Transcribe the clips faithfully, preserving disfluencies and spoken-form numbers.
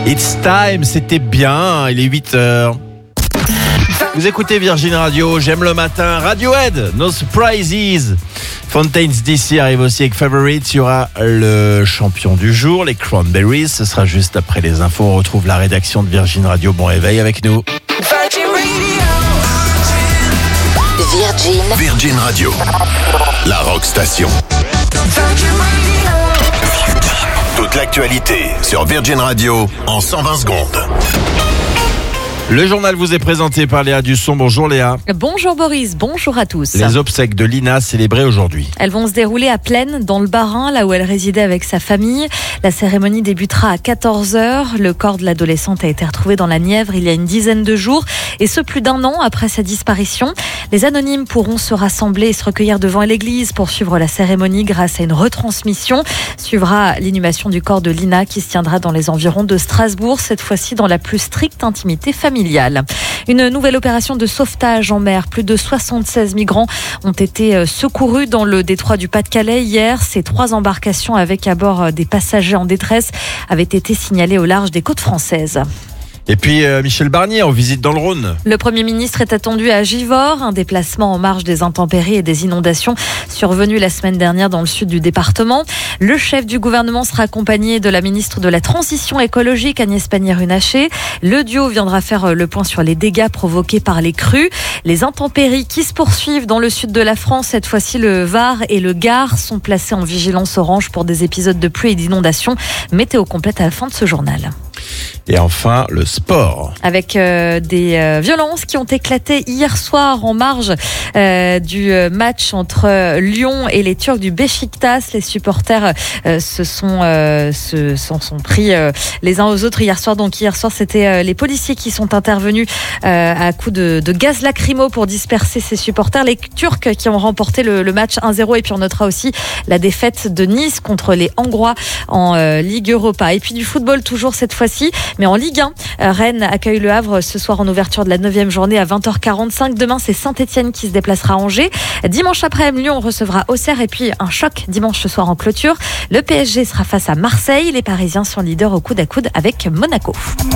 It's time, c'était bien, il est huit heures. Vous écoutez Virgin Radio, j'aime le matin, Radiohead, No Surprises. Fontaines D C arrive aussi avec Favorites, il y aura le champion du jour, les Cranberries, ce sera juste après les infos. On retrouve la rédaction de Virgin Radio, bon réveil avec nous. Virgin Virgin Radio, la rock station. Toute l'actualité sur Virgin Radio en cent vingt secondes. Le journal vous est présenté par Léa Dusson. Bonjour Léa. Bonjour Boris, bonjour à tous. Les obsèques de Lina célébrées aujourd'hui. Elles vont se dérouler à Plaine, dans le Bas-Rhin, là où elle résidait avec sa famille. La cérémonie débutera à quatorze heures. Le corps de l'adolescente a été retrouvé dans la Nièvre il y a une dizaine de jours. Et ce, plus d'un an après sa disparition. Les anonymes pourront se rassembler et se recueillir devant l'église pour suivre la cérémonie grâce à une retransmission. Suivra l'inhumation du corps de Lina qui se tiendra dans les environs de Strasbourg, cette fois-ci dans la plus stricte intimité familiale. Une nouvelle opération de sauvetage en mer. Plus de soixante-seize migrants ont été secourus dans le détroit du Pas-de-Calais hier. Ces trois embarcations avec à bord des passagers en détresse avaient été signalées au large des côtes françaises. Et puis euh, Michel Barnier en visite dans le Rhône. Le Premier ministre est attendu à Givors, un déplacement en marge des intempéries et des inondations survenues la semaine dernière dans le sud du département. Le chef du gouvernement sera accompagné de la ministre de la Transition écologique, Agnès Pannier-Runacher. Le duo viendra faire le point sur les dégâts provoqués par les crues. Les intempéries qui se poursuivent dans le sud de la France, cette fois-ci le Var et le Gard sont placés en vigilance orange pour des épisodes de pluie et d'inondations. Météo complète à la fin de ce journal. Et enfin, le sport. Avec euh, des euh, violences qui ont éclaté hier soir en marge euh, du match entre Lyon et les Turcs du Beşiktaş. Les supporters euh, se sont euh, se sont, sont pris euh, les uns aux autres hier soir. Donc hier soir, c'était euh, les policiers qui sont intervenus euh, à coups de, de gaz lacrymo pour disperser ces supporters. Les Turcs qui ont remporté le, le match un zéro. Et puis on notera aussi la défaite de Nice contre les Hongrois en euh, Ligue Europa. Et puis du football toujours cette fois-ci. Mais en Ligue un, Rennes accueille le Havre ce soir en ouverture de la neuvième journée à vingt heures quarante-cinq. Demain, c'est Saint-Etienne qui se déplacera à Angers. Dimanche après-midi, Lyon recevra Auxerre. Et puis, un choc dimanche ce soir en clôture. Le P S G sera face à Marseille. Les Parisiens sont leaders au coude à coude avec Monaco.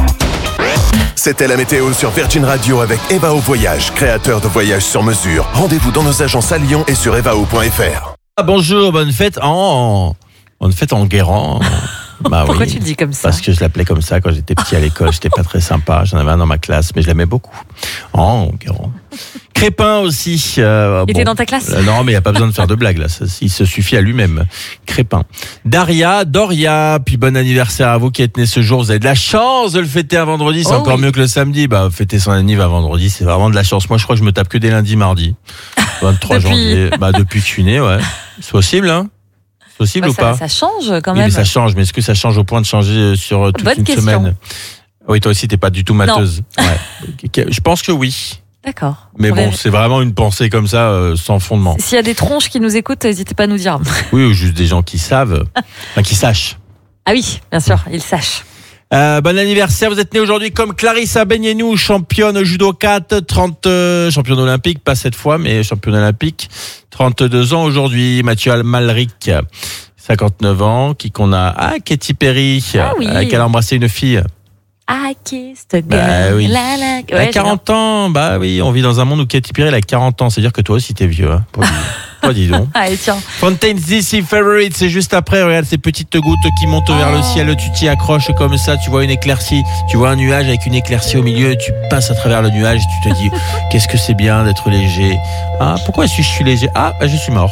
C'était la météo sur Virgin Radio avec Evao Voyage, créateur de voyages sur mesure. Rendez-vous dans nos agences à Lyon et sur evao point f r. Ah, bonjour, bonne fête en... Bonne fête en Guérand. Bah Pourquoi oui, tu le dis comme ça? Parce que je l'appelais comme ça quand j'étais petit à l'école. J'étais pas très sympa. J'en avais un dans ma classe, mais je l'aimais beaucoup. Oh, Guérand. Crépin aussi. Euh, Il bon, était dans ta classe? euh, Non, mais il n'y a pas besoin de faire de blagues là. Ça, il se suffit à lui-même. Crépin. Daria, Doria, puis bon anniversaire à vous qui êtes nés ce jour. Vous avez de la chance de le fêter un vendredi. C'est Oh encore oui. mieux que le samedi. Bah, fêter son anniversaire un vendredi, c'est vraiment de la chance. Moi, je crois que je me tape que des lundis, mardis. vingt-trois Depuis- janvier. Bah, depuis que je suis né, ouais. C'est possible, hein? Possible Bah, ou ça, pas? ça change quand Oui, même. mais ça change. Mais est-ce que ça change au point de changer sur toute Bonne une question. semaine? Oui, toi aussi, t'es pas du tout mateuse. Ouais. Je pense que oui. D'accord. Mais On bon, verra. c'est vraiment une pensée comme ça, euh, sans fondement. S'il y a des tronches qui nous écoutent, n'hésitez pas à nous dire. Oui, ou juste des gens qui savent, enfin qui sachent. Ah oui, bien sûr, ils sachent. Euh, bon anniversaire, vous êtes né aujourd'hui comme Clarissa Benienou, championne judoka, trente, euh, championne olympique, pas cette fois, mais championne olympique, trente-deux ans aujourd'hui. Mathieu Amalric, cinquante-neuf ans, qui qu'on a, ah, Katy Perry, Ah oui. euh, qui a embrassé une fille. I kissed a girl. Bah oui. La, la. Elle a Ouais, quarante ans, bah oui, on vit dans un monde où Katy Perry elle a quarante ans, c'est-à-dire que toi aussi t'es vieux, hein. Pas dis- pas dis donc. Allez, tiens. Fontaines D C Favorite, c'est juste après, regarde ces petites gouttes qui montent vers le ciel, tu t'y accroches comme ça, tu vois une éclaircie, tu vois un nuage avec une éclaircie au milieu, tu passes à travers le nuage, tu te dis, qu'est-ce que c'est bien d'être léger. Ah, pourquoi est-ce que je suis léger? Ah, bah, je suis mort.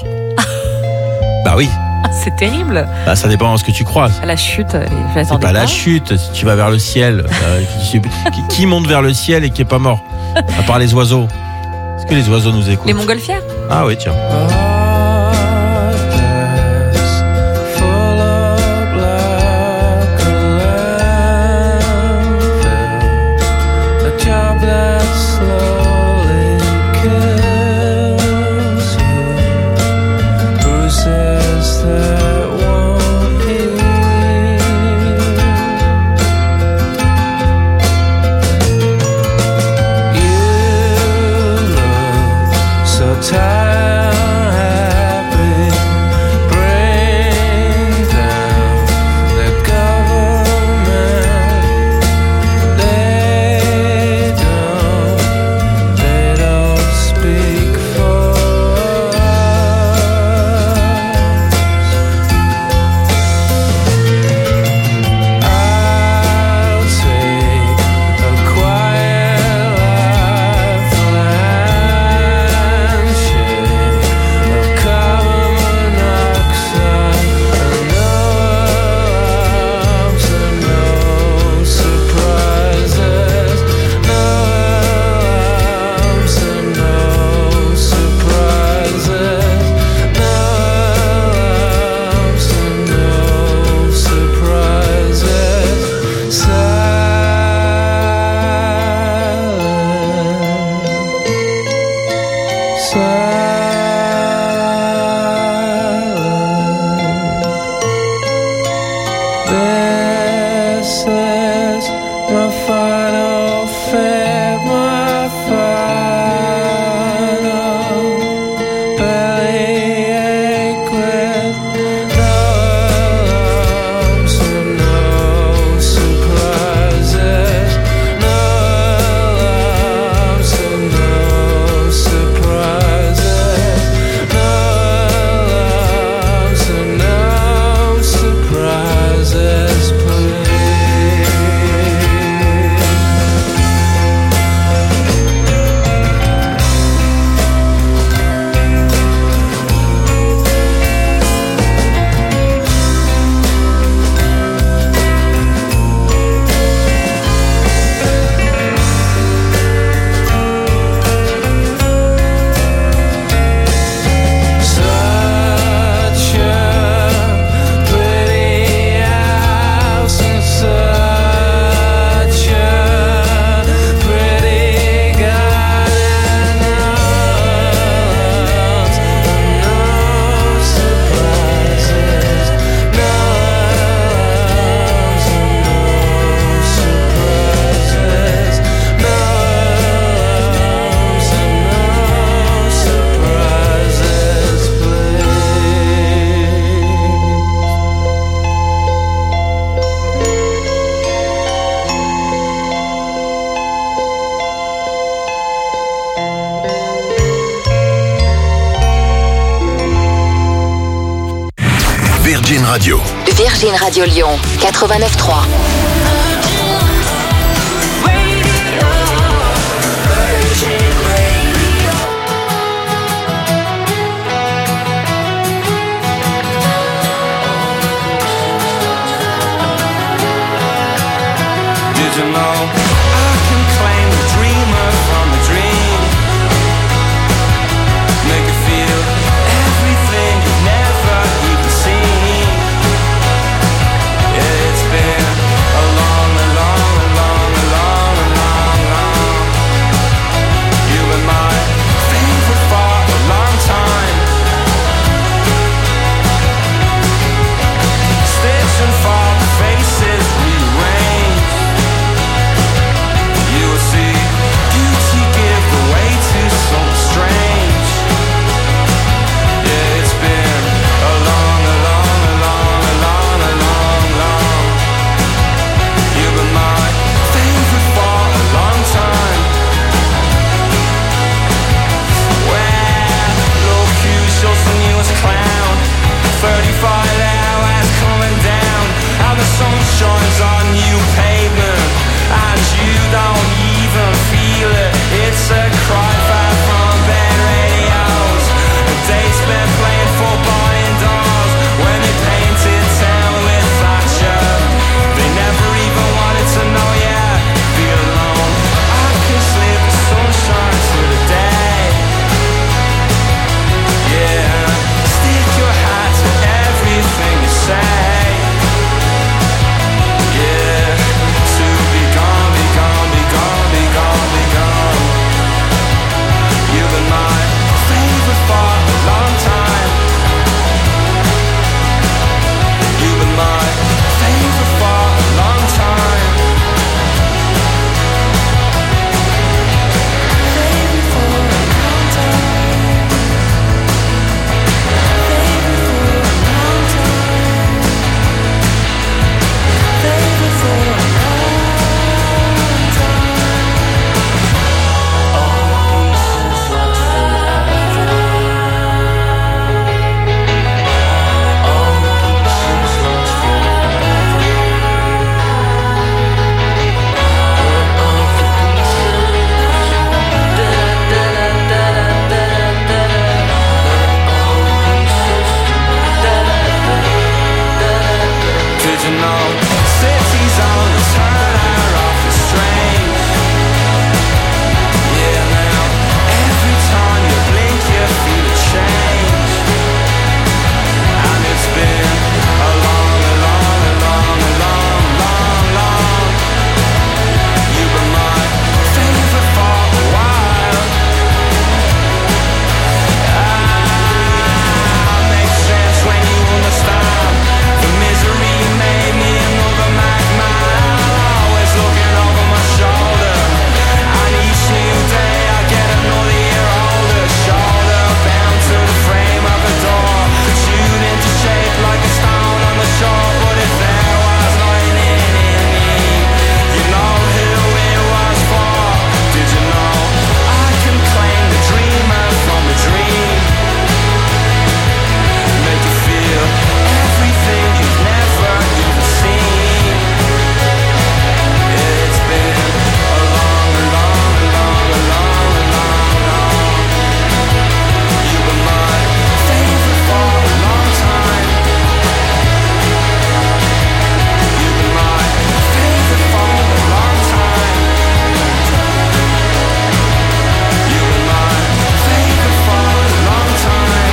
Bah oui, C'est terrible. bah ça dépend de ce que tu crois. À la chute, je C'est l'attendais pas la chute, si tu vas vers le ciel. Euh, qui, qui- qui monte vers le ciel et qui est pas mort? À part les oiseaux. Est-ce que les oiseaux nous écoutent? Les montgolfières. Ah oui, tiens. So tired Radio. Virgin Radio Lyon, quatre-vingt-neuf trois. Did you know I can claim the dreamer from the dream? Make you feel everything you've never even seen. Yeah, it's been a long, a long, a long, a long, a long, long. You were my favorite for a long time. Stitch and fall, the faces rearranged. You will see beauty give the way to something strange. Yeah, it's been a long, a long, a long, a long, a long, long. You've been my favorite for a long time. Well, look who's just the newest clown. thirty-five hours coming down, and the sun shines on new pavement, and you don't even feel it. It's a cry far from bed radios. A day spent playing football indoors when they painted town with Thatcher. They never even wanted to know ya. Be alone. I can slip the sunshine to the day. Yeah, stick your hat to everything you say. Yeah, to be gone, be gone, be gone, be gone, be gone. You've been my favorite for a long time. You've been my favorite for a long time. Favorite for a long time. Favorite for a long time. Favorite for a long time. Did you know cities on the turn are often strange? Yeah, now every time you blink you feel a change. And it's been a long, a long, a long, a long, long, long. You were my favorite for a while. Ah, makes sense when you understand. The misery made me another madman. Always looking over my shoulder, and each new day I get another year older. Shoulder bound to the frame of a door, chewed into shape like a stone on the shore. But if there was lightning in me, you know who it was for. Did you know I can claim the dreamer from the dream? Make you feel everything you've never even seen. It's been a long, a long, a long, a long, a long, long. You were my favorite for a long time. You were my favorite for a long time. You were my favorite for a long time.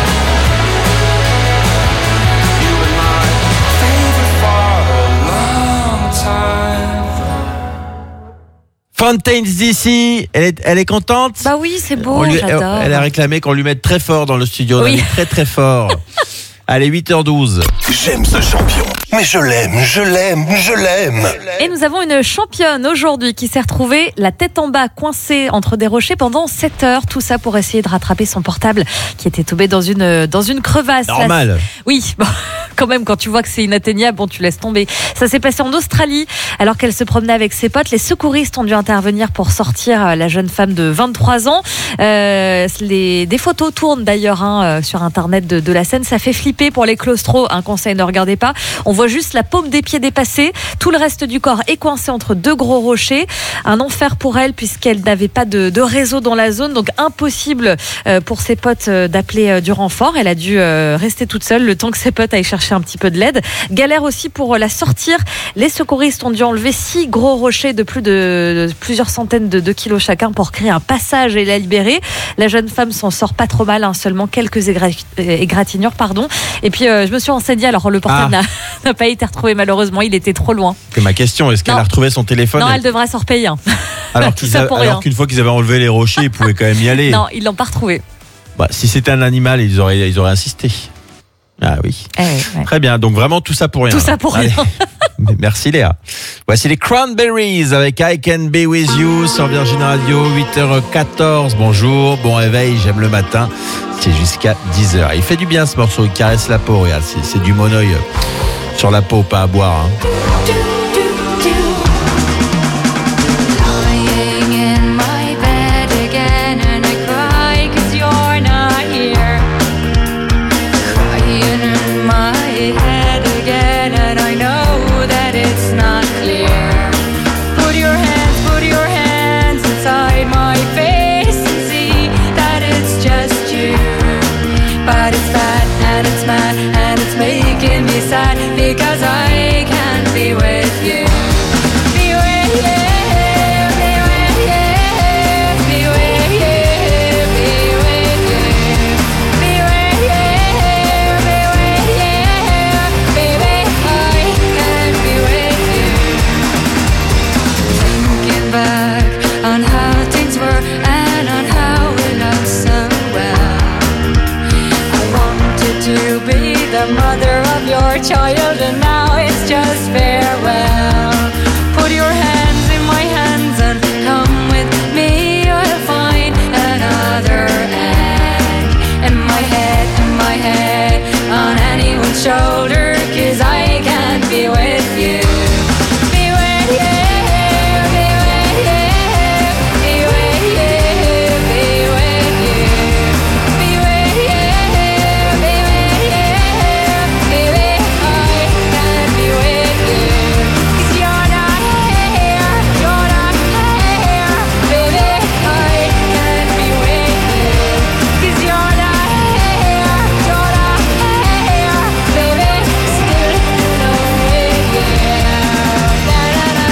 You were my favorite for a long time. Fountains D C, elle est, elle est contente. Bah oui, c'est beau, On lui- j'adore. Elle a réclamé qu'on lui mette très fort dans le studio. On a Oui. mis très très fort. Allez, huit heures douze. J'aime ce champion. Mais je l'aime, je l'aime, je l'aime. Et nous avons une championne aujourd'hui qui s'est retrouvée la tête en bas coincée entre des rochers pendant sept heures. Tout ça pour essayer de rattraper son portable qui était tombé dans une, dans une crevasse. Normal. Oui, bon, quand même, quand tu vois que c'est inatteignable, bon, tu laisses tomber. Ça s'est passé en Australie, alors qu'elle se promenait avec ses potes. Les secouristes ont dû intervenir pour sortir la jeune femme de vingt-trois ans. Euh, les, des photos tournent d'ailleurs hein, sur Internet de, de la scène. Ça fait flipper pour les claustros. Un conseil, ne regardez pas. On voit juste la paume des pieds dépassée. Tout le reste du corps est coincé entre deux gros rochers. Un enfer pour elle, puisqu'elle n'avait pas de, de réseau dans la zone. Donc impossible euh, pour ses potes euh, d'appeler euh, du renfort. Elle a dû euh, rester toute seule le temps que ses potes aillent chercher un petit peu de l'aide. Galère aussi pour euh, la sortir. Les secouristes ont dû enlever six gros rochers de plus de, de plusieurs centaines de, de kilos chacun pour créer un passage et la libérer. La jeune femme s'en sort pas trop mal, hein, seulement quelques égra- égratignures. Pardon. Et puis euh, je me suis renseignée, alors le portable ah. n'a, n'a pas été retrouvé malheureusement, il était trop loin. C'est ma question, est-ce qu'elle non. a retrouvé son téléphone? Non, elle, elle devrait s'en repayer un. Alors, qu'ils a, alors qu'une fois qu'ils avaient enlevé les rochers, ils pouvaient quand même y aller. Non, ils l'ont pas retrouvé. Bah, si c'était un animal, ils auraient, ils auraient insisté. Ah oui. Eh, ouais. Très bien, donc vraiment tout ça pour rien. Tout ça pour Allez. rien. Merci Léa. Voici les Cranberries avec I Can Be With You sur Virgin Radio, huit heures quatorze. Bonjour, bon réveil, j'aime le matin. C'est jusqu'à dix heures. Il fait du bien ce morceau, il caresse la peau. Regarde, c'est, c'est du monoeil sur la peau, pas à boire. Hein. Because I can't be with you. Be with you, be with you, be with you, be with you, be with you, be with you, baby, I can't be with you. Thinking back on how things were and on how we loved so well. I wanted to be the mother of your child, and now it's just farewell. Put your hands in my hands and come with me. I'll find another egg in my head, in my head, on anyone's shoulder, 'cause I can't be with you. Be with you, be with you, be with you, be with you, be with you, be with you, baby, I can't be with you. 'Cause you're not here, you're not here, baby, I can't be with you. 'Cause you're not here, you're not here, baby, still alone with you. Na, na, na.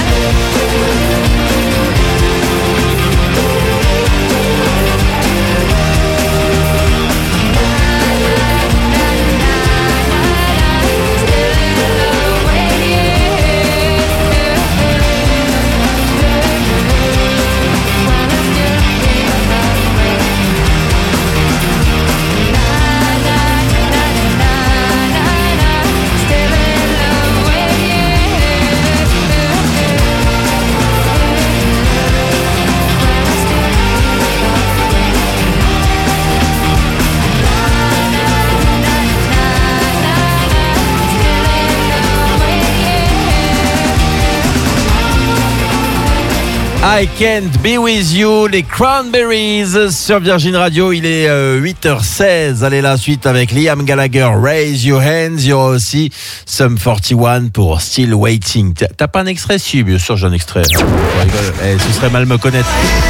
I Can't Be With You, les Cranberries sur Virgin Radio. Il est euh, huit heures seize. Allez, la suite avec Liam Gallagher, Raise Your Hands. Il y aura aussi Sum quarante et un pour Still Waiting. T'as, t'as pas un extrait? Si, bien sûr, j'ai un extrait. Je rigole. Eh, ce serait mal me connaître.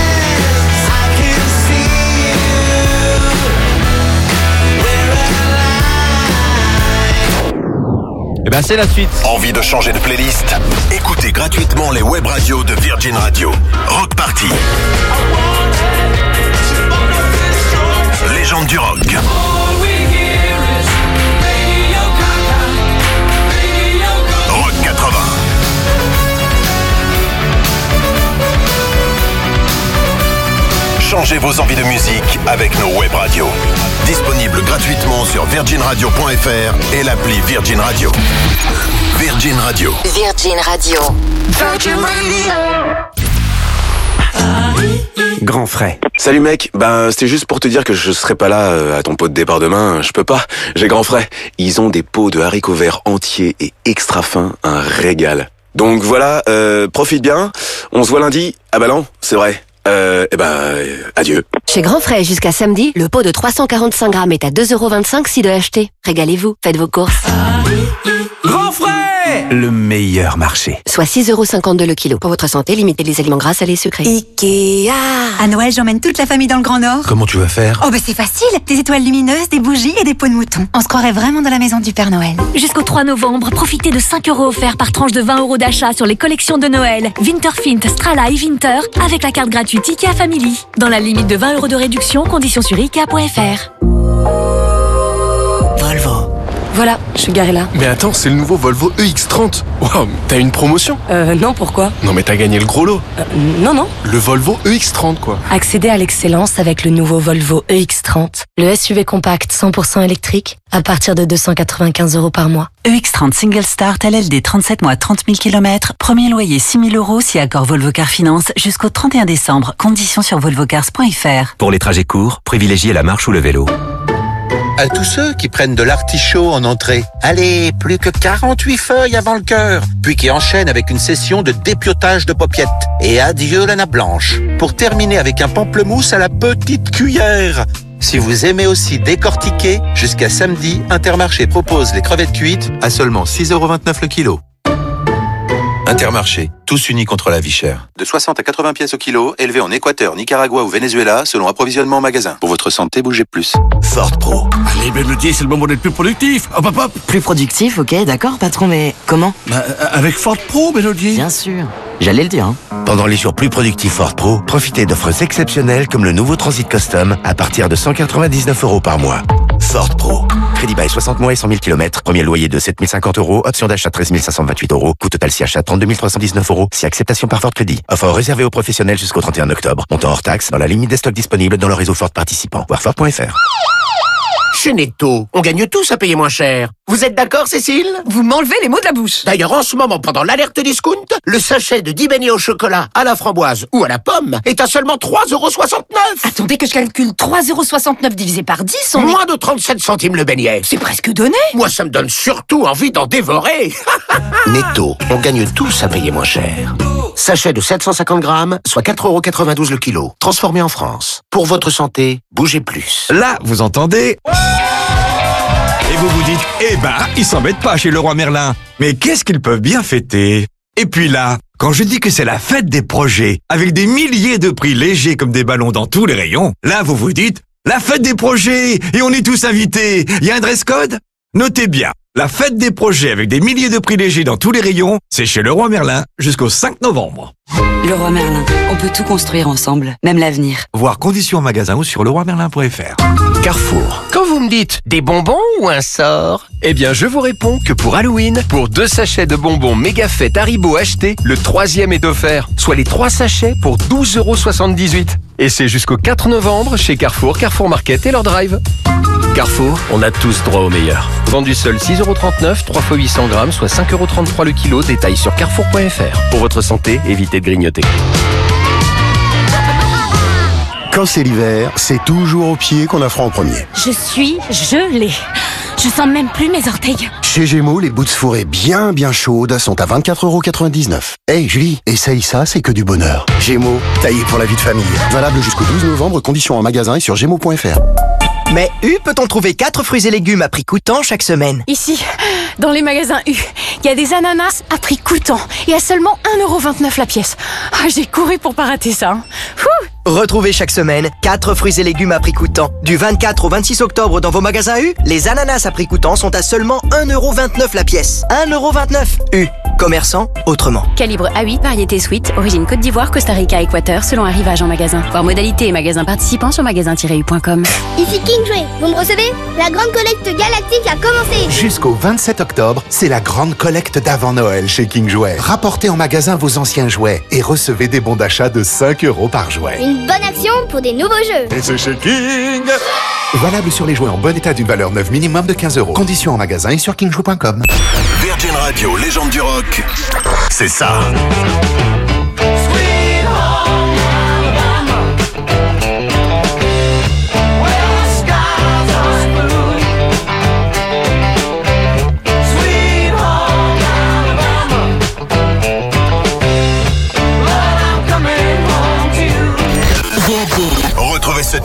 Et ben c'est la suite. Envie de changer de playlist? Écoutez gratuitement les web radios de Virgin Radio. Rock Party. Légende du rock. Rock quatre-vingts. Changez vos envies de musique avec nos web radios. Disponible gratuitement sur virgin radio point f r et l'appli Virgin Radio. Virgin Radio. Virgin Radio. Virgin Radio. Grand frais. Salut mec, ben c'était juste pour te dire que je serai pas là euh, à ton pot de départ demain, je peux pas, j'ai grand frais. Ils ont des pots de haricots verts entiers et extra fins, un régal. Donc voilà, euh, profite bien, on se voit lundi. Ah bah non, c'est vrai. Euh, eh ben, euh, adieu. Chez Grand Frais, jusqu'à samedi, le pot de trois cent quarante-cinq grammes est à deux euros vingt-cinq si de acheter. Régalez-vous, faites vos courses. Grand frais, le meilleur marché. Soit six euros cinquante-deux le kilo. Pour votre santé, limitez les aliments gras, salés, sucrés. Ikea. À Noël, j'emmène toute la famille dans le Grand Nord. Comment tu vas faire? Oh bah c'est facile, des étoiles lumineuses, des bougies et des peaux de mouton. On se croirait vraiment dans la maison du Père Noël. Jusqu'au trois novembre, profitez de cinq euros offerts par tranche de vingt euros d'achat sur les collections de Noël. Winterfint, Strala et Winter avec la carte gratuite Ikea Family. Dans la limite de vingt euros de réduction, conditions sur ikea point f r. Volvo. Voilà, je suis garée là. Mais attends, c'est le nouveau Volvo E X trente. Waouh, t'as une promotion? Euh, non, pourquoi? Non mais t'as gagné le gros lot. Euh, non, non. Le Volvo E X trente quoi. Accédez à l'excellence avec le nouveau Volvo E X trente. Le S U V compact cent pour cent électrique à partir de deux cent quatre-vingt-quinze euros par mois. E X trente Single Start L L D trente-sept mois trente mille kilomètres. Premier loyer six mille euros si accord Volvo Car Finance jusqu'au trente et un décembre. Conditions sur volvo cars point f r. Pour les trajets courts, privilégiez la marche ou le vélo. À tous ceux qui prennent de l'artichaut en entrée, allez, plus que quarante-huit feuilles avant le cœur, puis qui enchaînent avec une session de dépiotage de paupiètes. Et adieu la nappe blanche, pour terminer avec un pamplemousse à la petite cuillère. Si vous aimez aussi décortiquer, jusqu'à samedi, Intermarché propose les crevettes cuites à seulement six euros vingt-neuf le kilo. Intermarché, tous unis contre la vie chère. De soixante à quatre-vingts pièces au kilo, élevés en Équateur, Nicaragua ou Venezuela, selon approvisionnement en magasin. Pour votre santé, bougez plus. Ford Pro. Allez, Mélodie, c'est le moment d'être plus productif. Hop, hop, hop. Plus productif, ok, d'accord, patron, mais comment? Bah, avec Ford Pro, Mélodie. Bien sûr. J'allais le dire. Hein. Pendant les jours plus productifs Ford Pro, profitez d'offres exceptionnelles comme le nouveau Transit Custom à partir de cent quatre-vingt-dix-neuf euros par mois. Ford Pro. Crédit bail soixante mois et cent mille kilomètres. Premier loyer de sept mille cinquante euros. Option d'achat treize mille cinq cent vingt-huit euros. Coût total si achat trente-deux mille trois cent dix-neuf euros. Si acceptation par Ford Crédit. Offre réservée aux professionnels jusqu'au trente et un octobre. Montant hors taxe dans la limite des stocks disponibles dans le réseau Ford participant. Voir Ford point f r. Chez Netto, on gagne tous à payer moins cher. Vous êtes d'accord, Cécile? Vous m'enlevez les mots de la bouche. D'ailleurs, en ce moment, pendant l'alerte discount, le sachet de dix beignets au chocolat, à la framboise ou à la pomme est à seulement trois euros soixante-neuf. Attendez que je calcule trois euros soixante-neuf divisé par dix, on Moins est... de trente-sept centimes le beignet. C'est presque donné. Moi, ça me donne surtout envie d'en dévorer. Netto, on gagne tous à payer moins cher. Sachet de sept cent cinquante grammes, soit quatre euros quatre-vingt-douze le kilo. Transformé en France. Pour votre santé, bougez plus. Là, vous entendez? Et vous vous dites, eh ben, ils s'embêtent pas chez Leroy Merlin. Mais qu'est-ce qu'ils peuvent bien fêter? Et puis là, quand je dis que c'est la fête des projets, avec des milliers de prix légers comme des ballons dans tous les rayons, là vous vous dites, la fête des projets, et on est tous invités. Il y a un dress code? Notez bien, la fête des projets avec des milliers de prix légers dans tous les rayons, c'est chez Leroy Merlin jusqu'au cinq novembre. Leroy Merlin, on peut tout construire ensemble, même l'avenir. Voir conditions en magasin ou sur leroy merlin point f r. Carrefour. Quand vous me dites des bonbons ou un sort, eh bien je vous réponds que pour Halloween, pour deux sachets de bonbons méga fête Haribo achetés, le troisième est offert, soit les trois sachets pour douze euros soixante-dix-huit. Et c'est jusqu'au quatre novembre chez Carrefour, Carrefour Market et leur drive. Carrefour, on a tous droit au meilleur. Vendu seul six euros trente-neuf, trois fois huit cents grammes, soit cinq euros trente-trois le kilo. Détail sur carrefour point f r. Pour votre santé, évitez de grignoter. Quand c'est l'hiver, c'est toujours aux pieds qu'on a froid en premier. Je suis gelée. Je sens même plus mes orteils. Chez Gémeaux, les boots fourrées bien bien chaudes sont à vingt-quatre euros quatre-vingt-dix-neuf. Hey Julie, essaye ça, c'est que du bonheur. Gémeaux, taillé pour la vie de famille. Valable jusqu'au douze novembre, conditions en magasin et sur gémeaux point f r. Mais U, peut-on trouver quatre fruits et légumes à prix coûtant chaque semaine? Ici, dans les magasins U, il y a des ananas à prix coûtant et à seulement un euro vingt-neuf la pièce. Ah, j'ai couru pour pas rater ça. Hein. Retrouvez chaque semaine quatre fruits et légumes à prix coûtant. Du vingt-quatre au vingt-six octobre dans vos magasins U, les ananas à prix coûtant sont à seulement un euro vingt-neuf la pièce. un euro vingt-neuf. U, commerçant autrement. Calibre A huit, variété sweet, origine Côte d'Ivoire, Costa Rica, Équateur, selon arrivage en magasin. Voir modalité et magasins participants sur magasin tiret u point com. Ici Kingway, vous me recevez? La grande collecte galactique a commencé. Jusqu'au vingt-sept octobre, c'est la grande collecte d'avant Noël chez King Jouet. Rapportez en magasin vos anciens jouets et recevez des bons d'achat de cinq euros par jouet. Une bonne action pour des nouveaux jeux. Et c'est chez King. Valable sur les jouets en bon état d'une valeur neuve minimum de quinze euros. Conditions en magasin et sur king jouet point com. Virgin Radio, légende du rock, c'est ça. Sweet home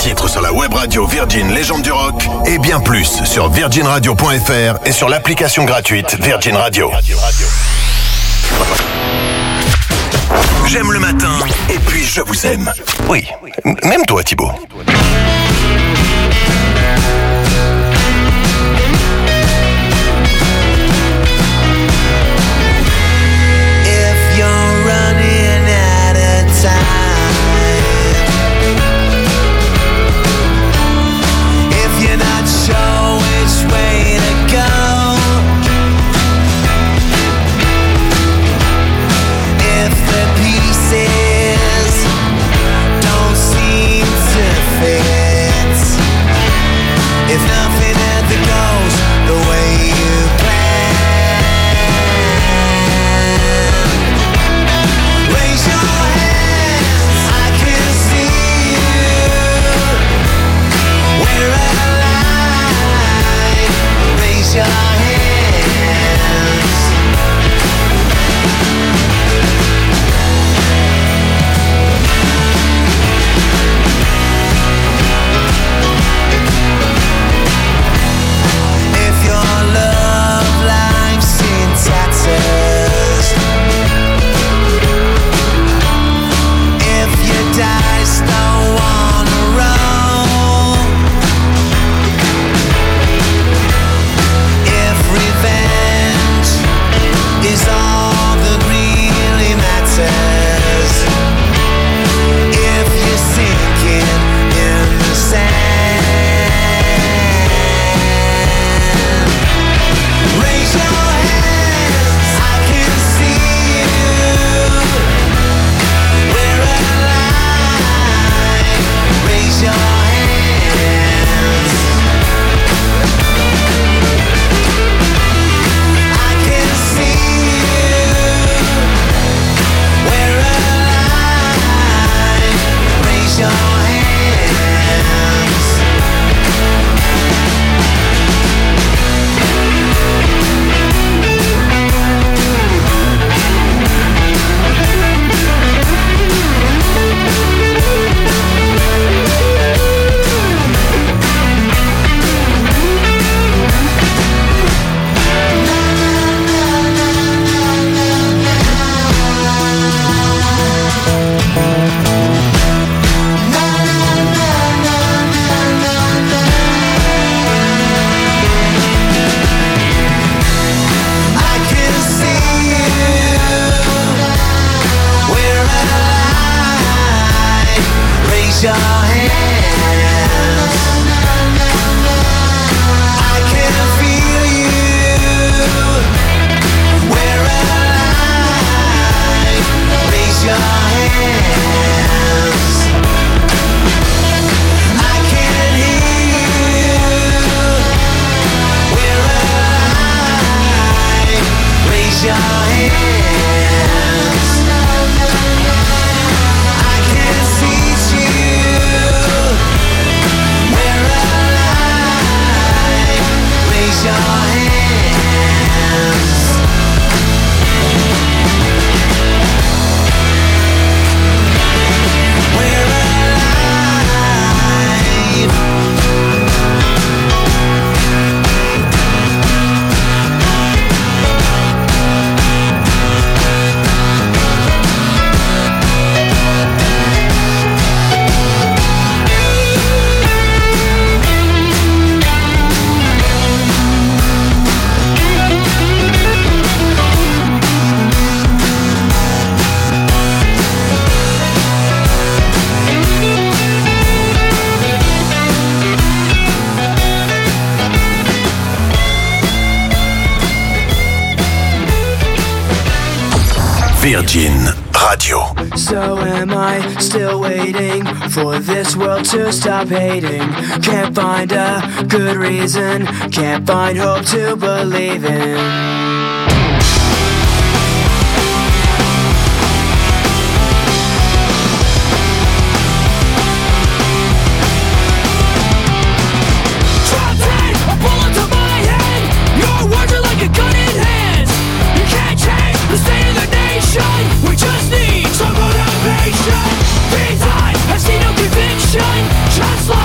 titres sur la web radio Virgin Légende du Rock et bien plus sur virgin radio point f r et sur l'application gratuite Virgin Radio. J'aime le matin et puis je vous aime. Oui, même toi Thibaut. If you're running out of time, if you're not sure which way to go, if the pieces don't seem to fit, if nothing ever goes the way you planned, raise your hands, I can see you. We're alive, raise your hands. If your love life's in tatters, if your dice don't wanna roll, if revenge is all that really matters, if you're sinking in the sand, raise your hands, I can see you. We're alive, raise your hands. I can see you. We're alive, raise your hands. I can see you. We're alive, raise your hands. I can feel you. We're alive, raise your hands. I can hear you. We're alive, raise your hands. I can see you. We're alive, raise your hands. We're alive. Virgin Radio. So am I still waiting for this world to stop hating? Can't find a good reason, can't find hope to believe in. We just need some motivation. These eyes have seen no conviction. Just like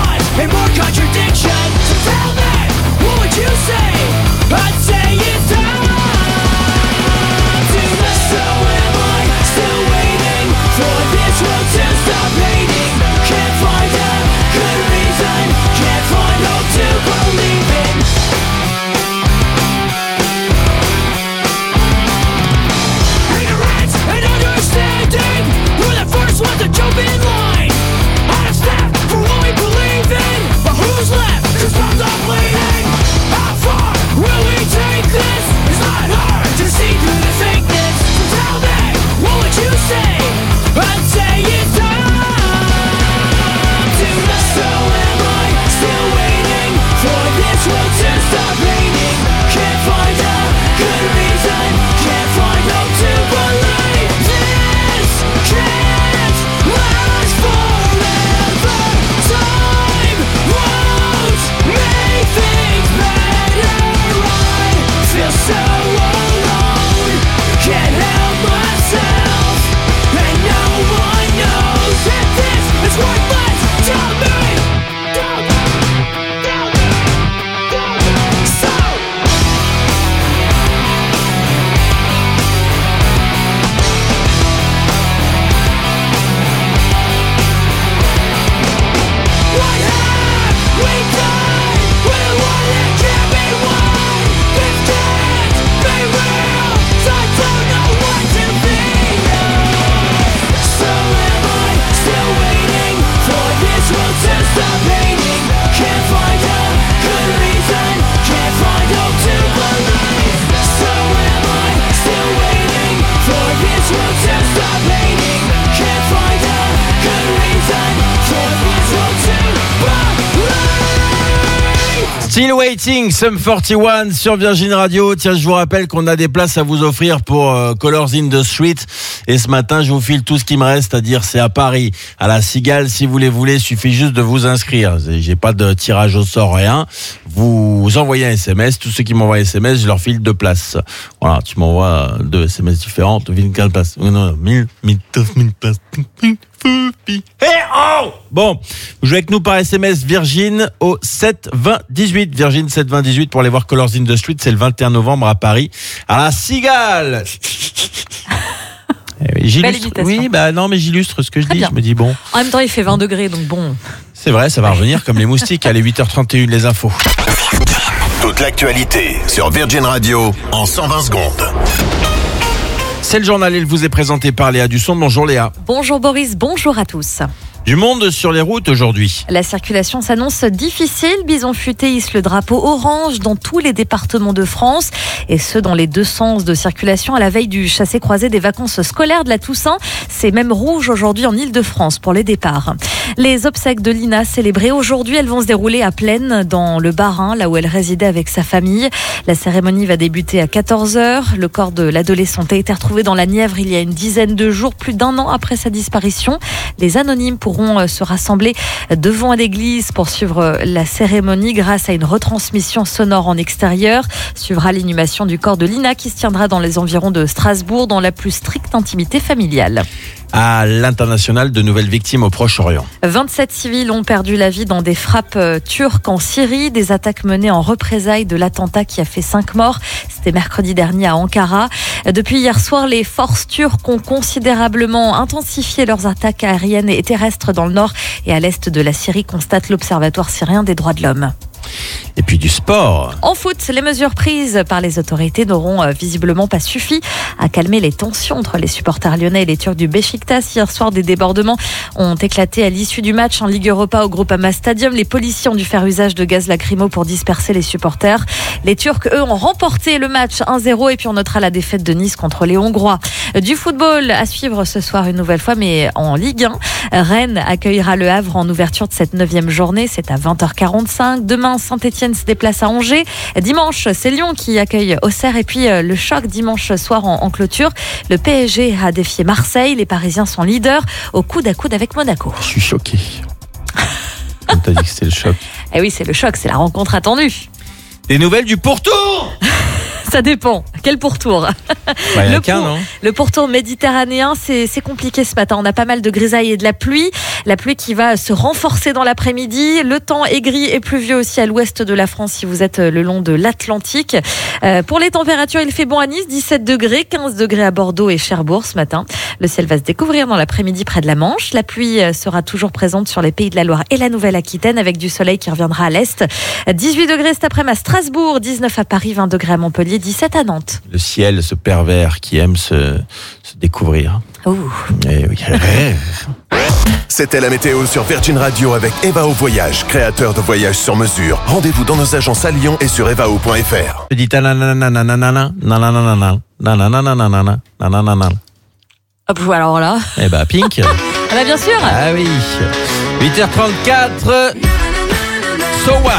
Still Waiting, Sum quarante et un sur Virgin Radio. Tiens, je vous rappelle qu'on a des places à vous offrir pour euh, Colors in the Street. Et ce matin, je vous file tout ce qui me reste, c'est-à-dire c'est à Paris, à la Cigale. Si vous les voulez, il suffit juste de vous inscrire. J'ai pas de tirage au sort, rien. Vous envoyez un S M S. Tous ceux qui m'envoient un S M S, je leur file deux places. Voilà, tu m'envoies deux S M S différents. Tu files quinze places. Non, mille, mille, mille places. Hey oh bon, vous jouez avec nous par S M S Virgin au sept vingt dix-huit. Virgin sept vingt dix-huit pour aller voir Colors in the Street. C'est le vingt et un novembre à Paris, à la Cigale. J'illustre, oui, bah non, mais j'illustre ce que je Très dis. Bien. Je me dis bon. En même temps, il fait vingt degrés, donc bon. C'est vrai, ça va revenir comme les moustiques. Allez, huit heures trente et une, les infos. Toute l'actualité sur Virgin Radio en cent vingt secondes. C'est le journal, il vous est présenté par Léa Dusson. Bonjour Léa. Bonjour Boris, bonjour à tous. Du monde sur les routes aujourd'hui. La circulation s'annonce difficile. Bison Futé hisse le drapeau orange dans tous les départements de France, et ce dans les deux sens de circulation à la veille du chassé-croisé des vacances scolaires de la Toussaint. C'est même rouge aujourd'hui en Ile-de-France pour les départs. Les obsèques de Lina célébrées aujourd'hui, elles vont se dérouler à Plaine, dans le Bas-Rhin, là où elle résidait avec sa famille. La cérémonie va débuter à quatorze heures. Le corps de l'adolescente a été retrouvé dans la Nièvre il y a une dizaine de jours, plus d'un an après sa disparition. Les anonymes pourront se rassembler devant l'église pour suivre la cérémonie grâce à une retransmission sonore en extérieur. Suivra l'inhumation du corps de Lina qui se tiendra dans les environs de Strasbourg dans la plus stricte intimité familiale. À l'international, de nouvelles victimes au Proche-Orient. vingt-sept civils ont perdu la vie dans des frappes turques en Syrie, des attaques menées en représailles de l'attentat qui a fait cinq morts. C'était mercredi dernier à Ankara. Depuis hier soir, les forces turques ont considérablement intensifié leurs attaques aériennes et terrestres dans le nord et à l'est de la Syrie, constate l'Observatoire syrien des droits de l'homme. Et puis du sport. En foot, les mesures prises par les autorités n'auront visiblement pas suffi à calmer les tensions entre les supporters lyonnais et les Turcs du Beşiktaş. Hier soir, des débordements ont éclaté à l'issue du match en Ligue Europa au Groupama Stadium. Les policiers ont dû faire usage de gaz lacrymo pour disperser les supporters. Les Turcs, eux, ont remporté le match un zéro et puis on notera la défaite de Nice contre les Hongrois. Du football à suivre ce soir une nouvelle fois, mais en Ligue un. Rennes accueillera le Havre en ouverture de cette neuvième journée. C'est à vingt heures quarante-cinq. Demain, Saint-Etienne se déplace à Angers. Dimanche, c'est Lyon qui accueille Auxerre. Et puis le choc dimanche soir en, en clôture. Le P S G a défié Marseille. Les Parisiens sont leaders au coude à coude avec Monaco. Je suis choqué. On t'a dit que c'était le choc. Eh oui, c'est le choc, c'est la rencontre attendue. Des nouvelles du pourtour. Ça dépend. Quel pourtour? Bah, y a le, qu'un, pour, non le pourtour méditerranéen, c'est, c'est compliqué ce matin. On a pas mal de grisailles et de la pluie. La pluie qui va se renforcer dans l'après-midi. Le temps est gris et pluvieux aussi à l'ouest de la France si vous êtes le long de l'Atlantique. Euh, pour les températures, il fait bon à Nice, dix-sept degrés, quinze degrés à Bordeaux et Cherbourg ce matin. Le ciel va se découvrir dans l'après-midi près de la Manche. La pluie sera toujours présente sur les Pays de la Loire et la Nouvelle-Aquitaine avec du soleil qui reviendra à l'est. dix-huit degrés cet après-midi à Strasbourg, dix-neuf à Paris, vingt degrés à Montpellier, dix-sept à Nantes. Le ciel, ce pervers qui aime se, se découvrir. Ouh. Eh oui. C'était la météo sur Virgin Radio avec Evao Voyage, créateur de voyages sur mesure. Rendez-vous dans nos agences à Lyon et sur evao point f r. Je dis nanananananana, nananananana, nananananana, nanananana. Hop, alors là. Eh bah, Pink. Ah bah bien sûr. Ah oui. huit heures trente-quatre. So what?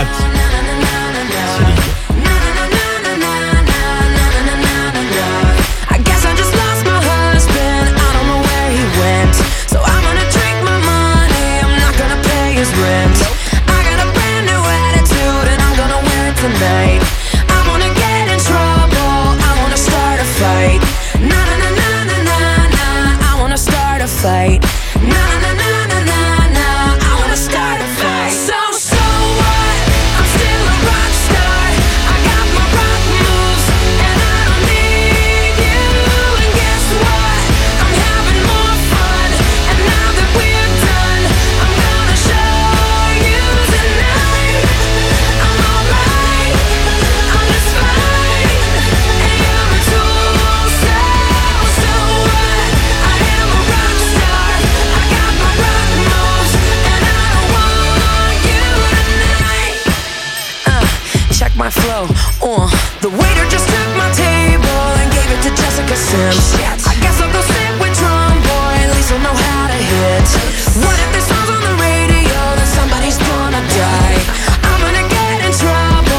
Tonight, I wanna get in trouble. I wanna start a fight. Na na na na na na na. I wanna start a fight. Na na na na na na. I wanna start a fight. So so what? I'm still a rock star. I got my rock moves and I don't need you. And guess what? I'm having more fun. And now that we're done, I'm gonna show you tonight. I'm alright. I'm just fine, and you're a tool. So, so what? I am a rock star. I got my rock moves, and I don't want you tonight. Uh, check my flow. Uh, the waiter just took my table and gave it to Jessica Sims. I guess I'll go sit with Drum Boy. At least I'll know how to hit. What if this song's on the radio? Then somebody's gonna die. I'm gonna get in trouble.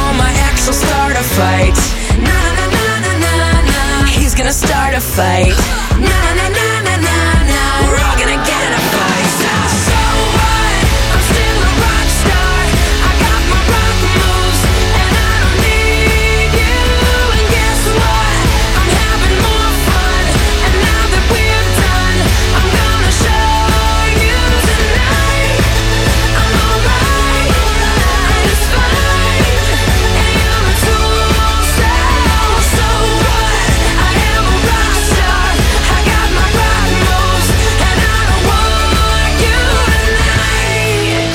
fight. Na na na na na na na. We're all gonna get in a fight. So what? I'm still a rock star. I got my rock moves, and I don't need you. And guess what? I'm having more fun. And now that we're done, I'm gonna show you tonight. I'm alright, and it's fine. And you're a tool, so so what? I am a rock star. I got my rock moves, and I don't want you tonight.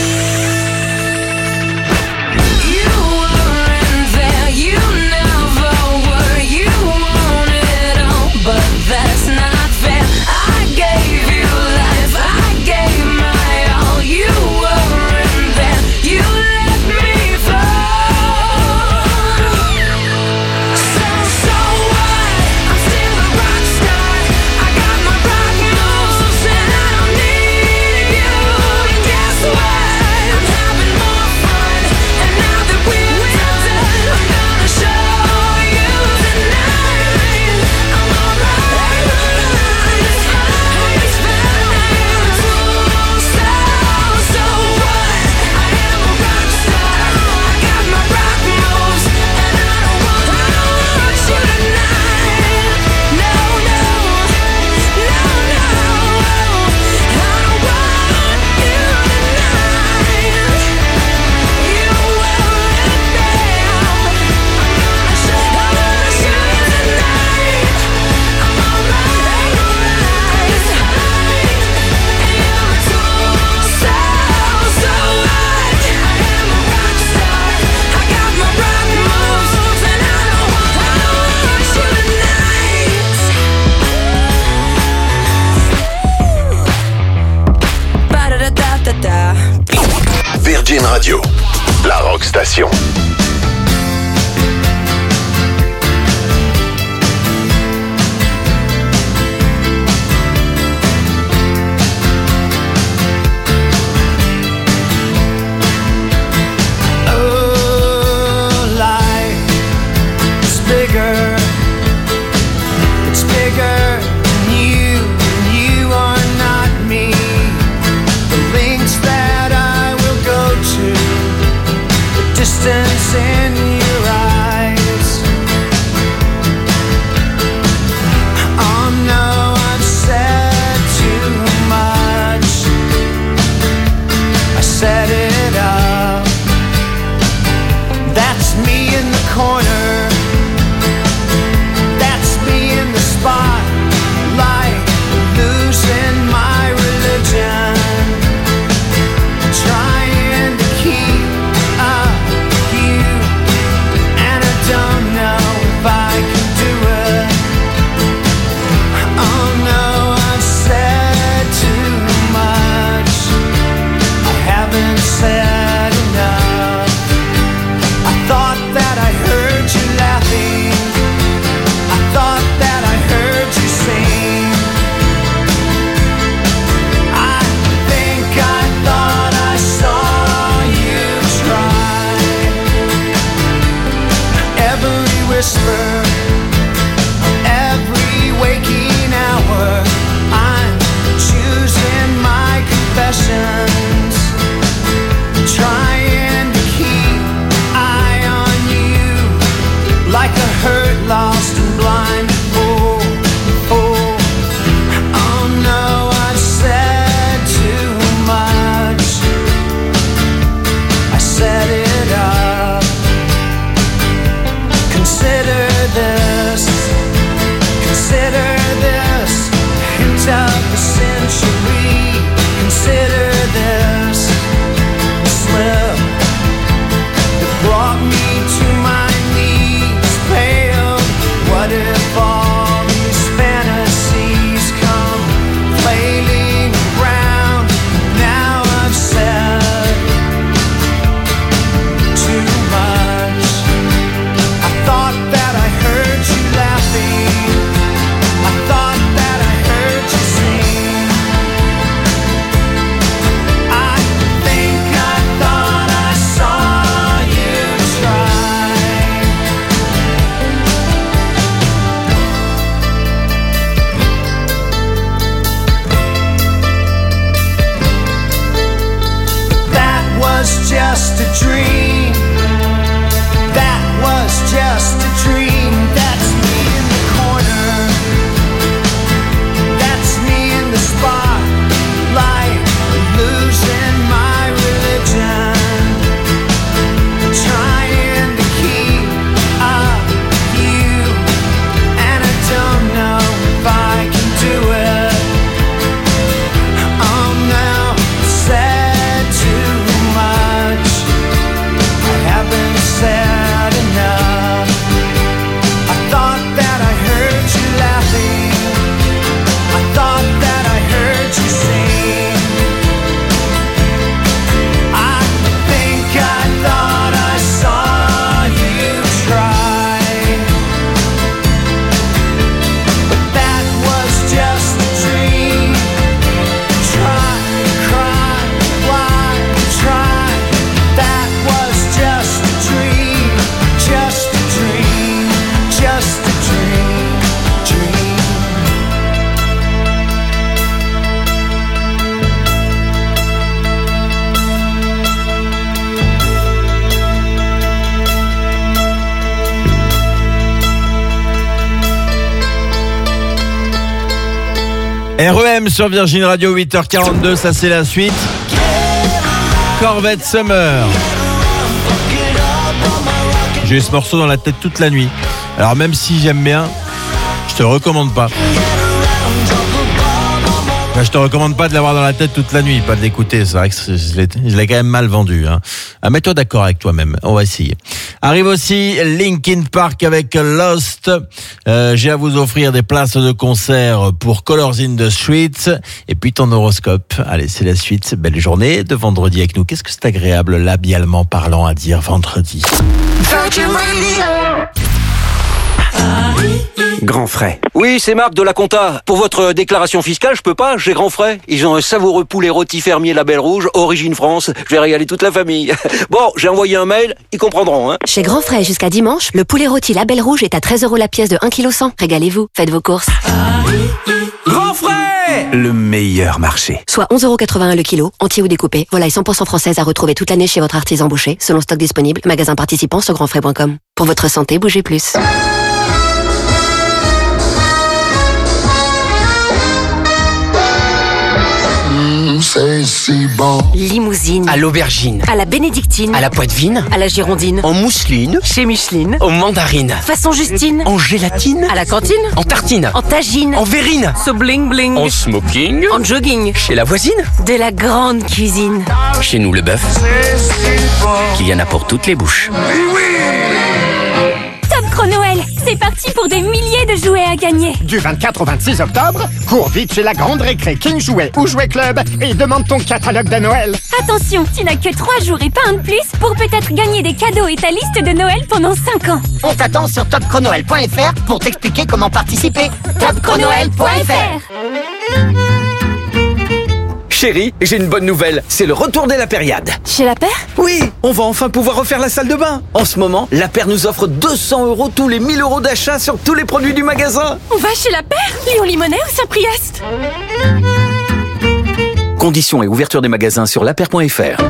You weren't there, you never were. You want it all, but that's not fair. I gave you life, I gave my all. You weren't there, you let me fall. So, so what? I'm still a rock star. I got my rock moves, and I don't need you. And guess what? I'm having more fun. And now that we're done, I'm gonna show you tonight. I'm alright, it's fine, it's fine. So, so what? I am a rock star. I got my rock moves, and I don't want you tonight. No, no, no, no. I don't want you tonight. You weren't there. I'm gonna show you tonight. I'm alright, it's fine. And you're a tool, so, so what? I am a rock star. I got my rock moves, and I don't want you tonight. Ba-da-da-da-da-da. Virgin Radio, la rock station. Oh, life is bigger. It's bigger than you. You are not me. The links that I will go to, the distance in your eyes. Oh no, I've said too much. I set it up. That's me in the corner. That's me in the spotlight, losing my religion, trying to keep up with you, and I don't know if I can do it. Oh no, I've said too much. I haven't said enough. I thought that I heard you laughing. I thought that I heard you sing. I think I thought I saw you try. Every whisper, every waking hour, I'm choosing my confessions, trying to keep eye on you, like a hurt, lost and blind. Oh, oh, oh no, I've said too much. I set it up. Consider this, consider this, hint of the century. Consider this slip that brought me to my knees, pale. What R E M sur Virgin Radio, huit heures quarante-deux, ça c'est la suite. Corvette Summer. J'ai eu ce morceau dans la tête toute la nuit. Alors même si j'aime bien, je te recommande pas. Enfin, je te recommande pas de l'avoir dans la tête toute la nuit, pas de l'écouter. C'est vrai que je l'ai, je l'ai quand même mal vendu. Hein. Ah, mets-toi d'accord avec toi-même. On va essayer. Arrive aussi Linkin Park avec Lost. Euh, j'ai à vous offrir des places de concert pour Colors in the Streets. Et puis ton horoscope. Allez, c'est la suite. Belle journée de vendredi avec nous. Qu'est-ce que c'est agréable, labialement parlant, à dire vendredi. Grand frais. Oui, c'est Marc de la compta. Pour votre déclaration fiscale, je peux pas, j'ai grand frais. Ils ont un savoureux poulet rôti fermier Label Rouge, origine France. Je vais régaler toute la famille. Bon, j'ai envoyé un mail, ils comprendront, hein. Chez Grand Frais, jusqu'à dimanche, le poulet rôti Label Rouge est à treize euros la pièce de un virgule cent kilos. Régalez-vous, faites vos courses. Grand frais! Le meilleur marché. Soit onze euros quatre-vingt-un le kilo, entier ou découpé. Volaille cent pour cent française à retrouver toute l'année chez votre artisan boucher, selon stock disponible. Magasin participant sur grand frais point com. Pour votre santé, bougez plus. C'est si bon. Limousine. À l'aubergine. À la bénédictine. À la poitvine. À la girondine. En mousseline. Chez Micheline. En mandarine. Façon Justine. En gélatine. À la cantine. En tartine. En tagine. En verrine. So bling bling. En smoking. En jogging. Chez la voisine. De la grande cuisine. Chez nous, le bœuf. Qu'il y en a pour toutes les bouches. Top Chrono Noël, c'est parti pour des milliers de jouets à gagner. Du vingt-quatre au vingt-six octobre, cours vite chez la Grande Récré King Jouet ou Jouet Club et demande ton catalogue de Noël. Attention, tu n'as que trois jours et pas un de plus pour peut-être gagner des cadeaux et ta liste de Noël pendant cinq ans. On t'attend sur top chrono noël point f r pour t'expliquer comment participer. top chrono noël point f r. Chérie, j'ai une bonne nouvelle, c'est le retour de la Périade. Chez La Paire ? Oui, on va enfin pouvoir refaire la salle de bain. En ce moment, La Paire nous offre deux cents euros tous les mille euros d'achat sur tous les produits du magasin. On va chez La Paire ? Lyon-Limonest ou Saint-Priest ? Conditions et ouverture des magasins sur la paire point f r.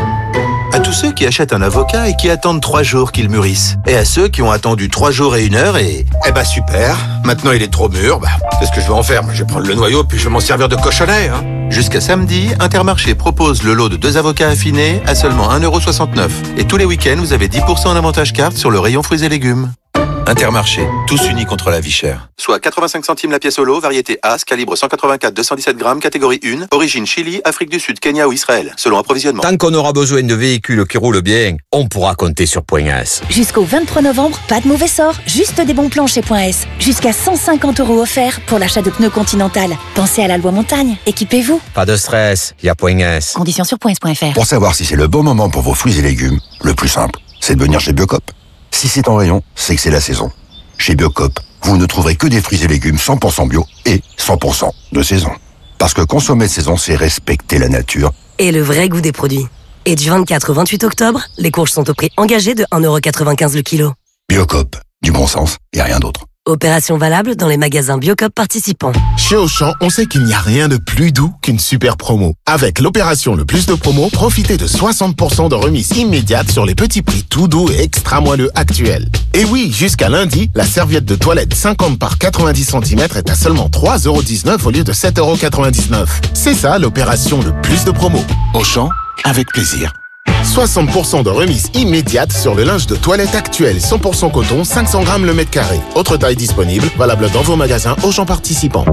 À tous ceux qui achètent un avocat et qui attendent trois jours qu'il mûrisse. Et à ceux qui ont attendu trois jours et une heure et... Eh bah super, maintenant il est trop mûr, bah qu'est-ce que je vais en faire? Je vais prendre le noyau puis je vais m'en servir de cochonnet, hein. Jusqu'à samedi, Intermarché propose le lot de deux avocats affinés à seulement un euro soixante-neuf. Et tous les week-ends, vous avez dix pour cent en avantage carte sur le rayon fruits et légumes. Intermarché, tous unis contre la vie chère. Soit quatre-vingt-cinq centimes la pièce au lot, variété As, calibre cent quatre-vingt-quatre deux cent dix-sept grammes, catégorie un, origine Chili, Afrique du Sud, Kenya ou Israël, selon approvisionnement. Tant qu'on aura besoin de véhicules qui roulent bien, on pourra compter sur Point S. Jusqu'au vingt-trois novembre, pas de mauvais sort, juste des bons plans chez Point S. Jusqu'à cent cinquante euros offerts pour l'achat de pneus Continental. Pensez à la loi montagne, équipez-vous. Pas de stress, il y a Point S. Conditions sur point s point f r. Pour savoir si c'est le bon moment pour vos fruits et légumes, le plus simple, c'est de venir chez Biocop. Si c'est en rayon, c'est que c'est la saison. Chez Biocop, vous ne trouverez que des fruits et légumes cent pour cent bio et cent pour cent de saison. Parce que consommer de saison, c'est respecter la nature. Et le vrai goût des produits. Et du vingt-quatre au vingt-huit octobre, les courges sont au prix engagé de un euro quatre-vingt-quinze le kilo. Biocop, du bon sens et rien d'autre. Opération valable dans les magasins Biocop participants. Chez Auchan, on sait qu'il n'y a rien de plus doux qu'une super promo. Avec l'opération Le Plus de Promo, profitez de soixante pour cent de remise immédiate sur les petits prix tout doux et extra moelleux actuels. Et oui, jusqu'à lundi, la serviette de toilette cinquante par quatre-vingt-dix centimètres est à seulement trois euros dix-neuf au lieu de sept euros quatre-vingt-dix-neuf. C'est ça l'opération Le Plus de Promo. Auchan, avec plaisir. soixante pour cent de remise immédiate sur le linge de toilette actuel, cent pour cent coton, cinq cents grammes le mètre carré. Autre taille disponible, valable dans vos magasins Auchan participants.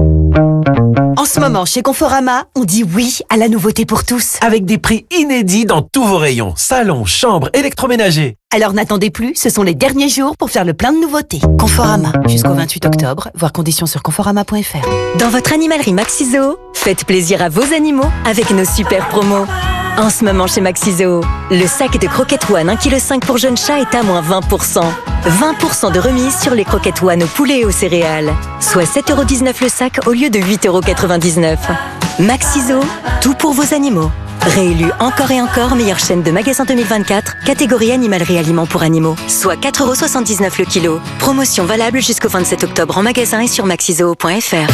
En ce moment, chez Conforama, on dit oui à la nouveauté pour tous. Avec des prix inédits dans tous vos rayons. Salon, chambre, électroménager. Alors n'attendez plus, ce sont les derniers jours pour faire le plein de nouveautés. Conforama, jusqu'au vingt-huit octobre, voir conditions sur conforama point f r. Dans votre animalerie Maxi-Zoo, faites plaisir à vos animaux avec nos super promos. En ce moment chez Maxi-Zoo, le sac de croquettes One un virgule cinq kilos pour jeunes chats est à moins vingt pour cent. vingt pour cent de remise sur les croquettes One au poulet et aux céréales. Soit sept euros dix-neuf le sac au lieu de huit euros quatre-vingt-dix-neuf. Maxi-Zoo, tout pour vos animaux. Réélu encore et encore meilleure chaîne de magasins deux mille vingt-quatre, catégorie animalerie aliments pour animaux. Soit quatre euros soixante-dix-neuf le kilo. Promotion valable jusqu'au vingt-sept octobre en magasin et sur maxizoo point f r.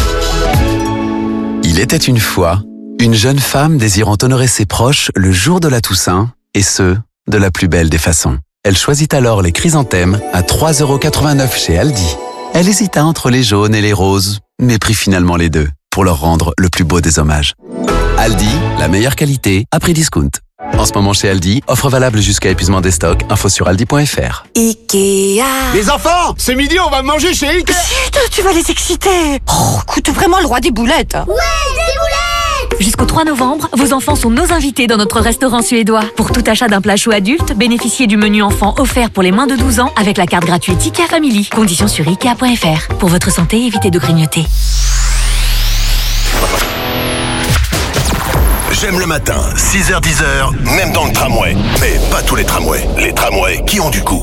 Il était une fois une jeune femme désirant honorer ses proches le jour de la Toussaint, et ce, de la plus belle des façons. Elle choisit alors les chrysanthèmes à trois euros quatre-vingt-neuf chez Aldi. Elle hésita entre les jaunes et les roses, mais prit finalement les deux. pour leur rendre le plus beau des hommages. Aldi, la meilleure qualité à prix discount. En ce moment chez Aldi, offre valable jusqu'à épuisement des stocks. Info sur aldi point fr. Ikea. Les enfants, ce midi on va manger chez Ikea. Chut, tu vas les exciter. Oh, écoute, vraiment le roi des boulettes. Ouais, des boulettes! Jusqu'au trois novembre, vos enfants sont nos invités dans notre restaurant suédois. Pour tout achat d'un plat chaud adulte, bénéficiez du menu enfant offert pour les moins de douze ans avec la carte gratuite Ikea Family. Conditions sur ikea point fr. Pour votre santé, évitez de grignoter. J'aime le matin, six heures dix heures, même dans le tramway. Mais pas tous les tramways. Les tramways qui ont du goût.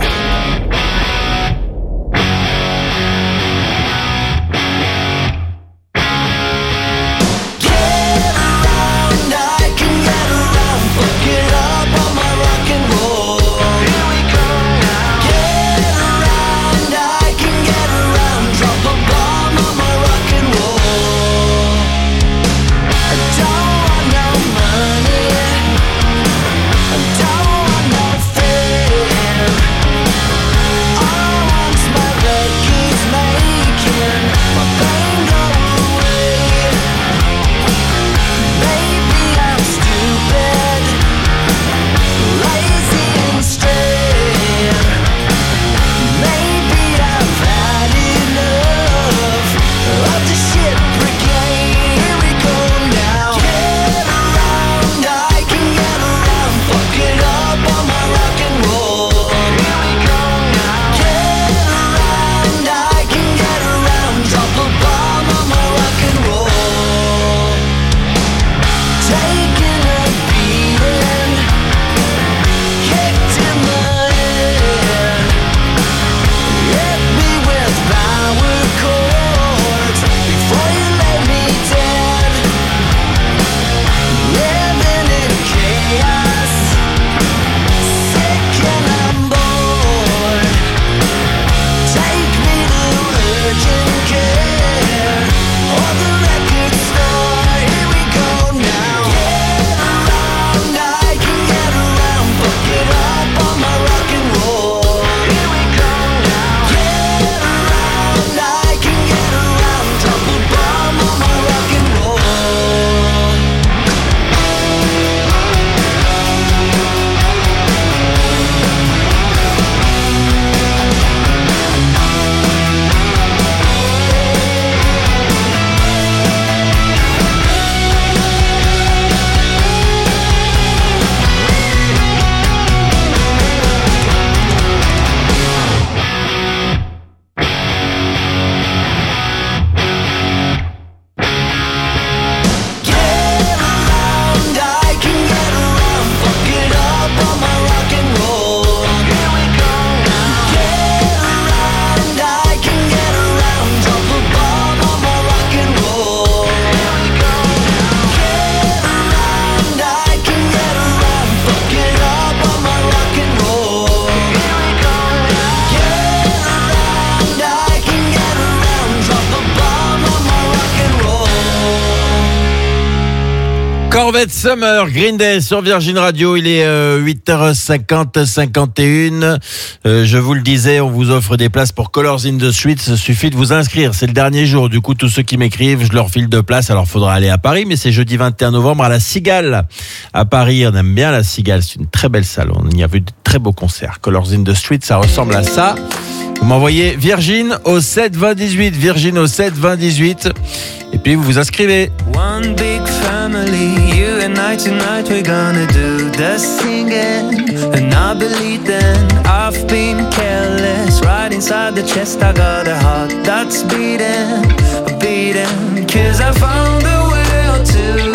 Corvette Summer, Green Day sur Virgin Radio. Il est euh, huit heures cinquante, cinquante et une. Euh, je vous le disais, on vous offre des places pour Colors in the Street. Il suffit de vous inscrire. C'est le dernier jour. Du coup, tous ceux qui m'écrivent, je leur file de place. Alors, il faudra aller à Paris, mais c'est jeudi vingt et un novembre à la Cigale. À Paris, on aime bien la Cigale. C'est une très belle salle. On y a vu de très beaux concerts. Colors in the Street, ça ressemble à ça. Vous m'envoyez Virgin au sept vingt dix-huit. Virgin au sept vingt dix-huit. Et puis, vous vous inscrivez. One big family, you and I tonight, we're gonna do the singing. And I believe then I've been careless. Right inside the chest, I got a heart that's beating, beating. Cause I found a way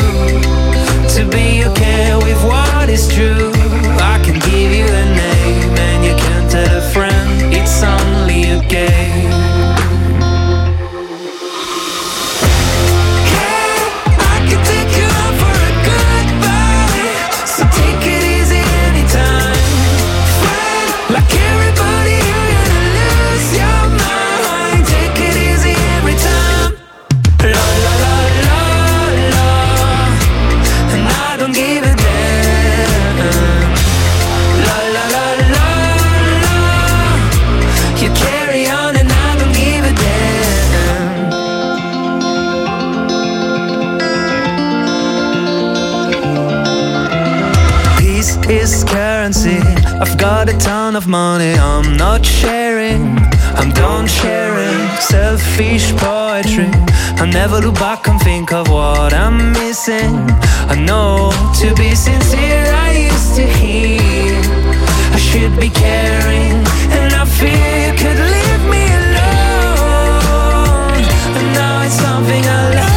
to, to be okay with what is true. I can give you a name and you can tell a friend it's only a game. La la la fancy. I've got a ton of money, I'm not sharing. I'm done sharing selfish poetry. I never look back and think of what I'm missing. I know, to be sincere, I used to hear I should be caring, and I fear you could leave me alone. And now it's something I love.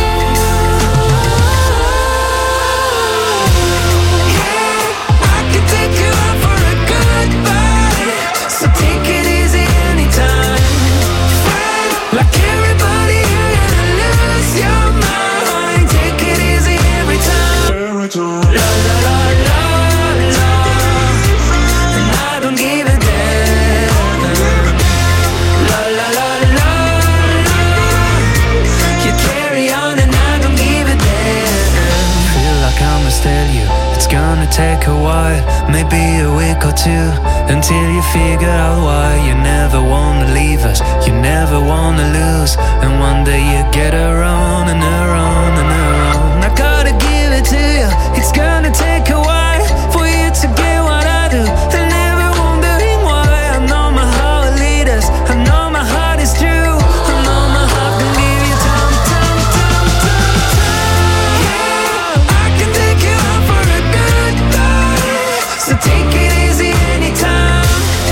Take a while, maybe a week or two, until you figure out why you never wanna leave us, you never wanna lose, and one day you get around and around and around. I gotta give it to you, it's gonna take a while for you to get what I do, and never wondering why. I know my heart will lead us, I know my heart is true, I know my heart can give you time, time, time, time, time. Yeah, I can take you out for a good. So take it easy anytime.